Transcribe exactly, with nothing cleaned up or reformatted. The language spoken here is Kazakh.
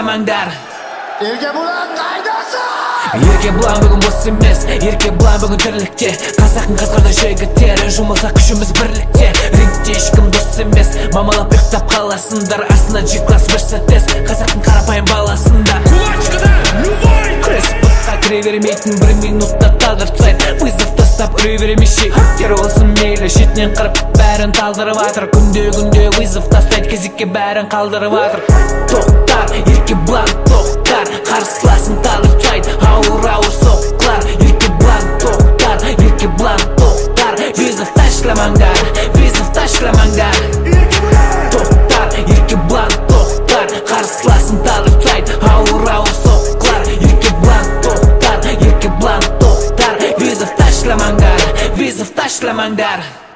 taşlamanglar. Erkebulan qaydasın? Erkebulan бүгін бос емес, Erkebulan бүгін тірлікте. Қазақтың қасқырды жігіттері, жұмылса күшіміз бірлікте. Рингте ешкім дос емес, мамалап ұйықтап қаласындар. Астына G-класс Mercedes, қазақтың қарапайым баласында. Кулачкада, любой! Күрес бұтқа кіре бермейтін бір минутта талдырып тастайды. Вызов тастап үре беремеші, тер болсын мейлі. Шетінен қырып бәрін талдырып атыр. Күнде-күнде вызов тастайды, кезекке бәрін қалдырып атыр. Тоқтар, Erkebulan тоқтар, қарсыласын талдырып тастайды. Ауыр-ауыр соққылар, Erkebulan тоқтар, Erkebulan тоқтар. Вызов ташламаңдар, вызов ташламаңдар. Тоқтар, Erkebulan тоқтар, қарсыласын талдырып тастайды. Ауыр-ауыр соққылар, Erkebulan тоқтар, Erkebulan тоқтар. Вызов ташламаңдар, вызов ташламаңдар.